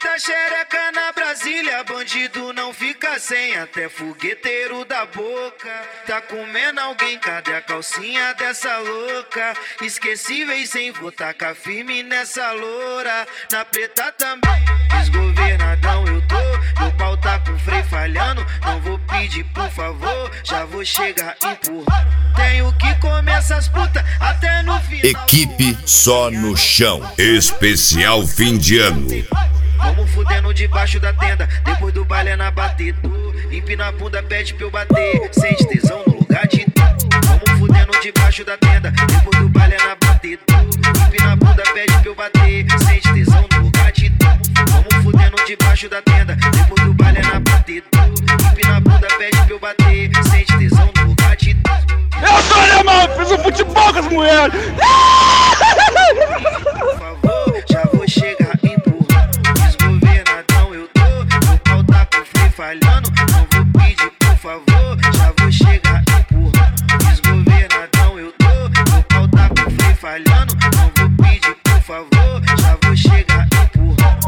Muita xereca na Brasília, bandido não fica sem, até fogueteiro da boca. Tá comendo alguém, cadê a calcinha dessa louca? Esquecíveis sem vou tacar firme nessa loura. Na preta também, desgovernadão eu tô. Meu pau tá com freio falhando, não vou pedir por favor, já vou chegar empurrando. Tenho que comer essas putas até no final. Equipe Só no Chão, especial fim de ano. Vamos fudendo debaixo da tenda, depois do baile é na batedor. Empina a bunda, pede pra eu bater, sente tesão no lugar de dor. Vamos fudendo debaixo da tenda, depois do baile é na batedor. Empina a bunda, pede pra eu bater, sente tesão no lugar de dor. Vamos fudendo debaixo da tenda, depois do baile é na batedor. Empina a bunda, pede pra eu bater, sente tesão no lugar de dor. Eu sou alemão, fiz um futebol com as mulheres. Por favor, já vou chegar empurrando. Desgovernadão eu tô, meu pau tá com freio falhando. Não vou pedir por favor, já vou chegar empurrando. Desgovernadão eu tô, meu pau tá com freio falhando. Não vou pedir por favor, já vou chegar empurrando.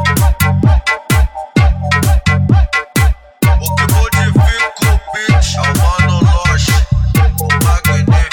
O que modifica o beat é o Mano Loche, o Magné.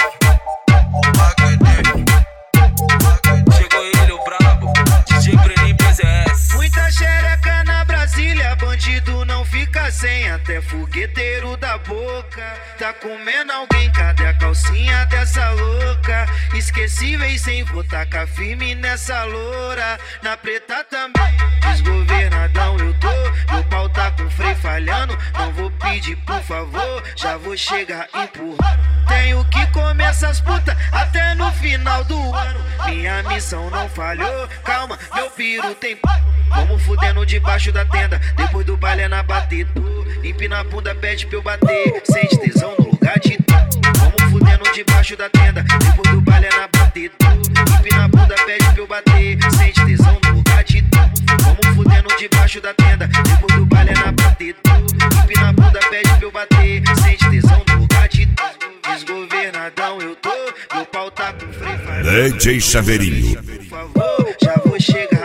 Chegou ele, o brabo, DJ Brenin PZS. Muita xereca na Brasília, bandido não fica sem, até fogueteiro da boca. Tá comendo alguém, cadê a calcinha dessa louca? Esquecíveis sem vou tacar firme nessa loura. Na preta também, desgovernadão eu tô. Meu pau tá com freio falhando, não vou pedir por favor, já vou chegar empurrando. Tenho que comer essas putas até no final do ano. Minha missão não falhou, calma, meu piro tem. Vamos fudendo debaixo da tenda, depois do baile é na batedor. Empina a bunda, pede pra eu bater, sente tesão no lugar de dor. Vamos fudendo debaixo da tenda, depois do baile é na batedor. Empina a bunda, pede pra eu bater, sente tesão no lugar de dor. Vamos fudendo debaixo da tenda, depois do baile é na batedor. Empina a bunda, pede pra eu bater, sente tesão no lugar de dor. Desgovernadão eu tô, meu pau tá com freio falhando. DJ Chaveirinho. Por favor, já vou chegar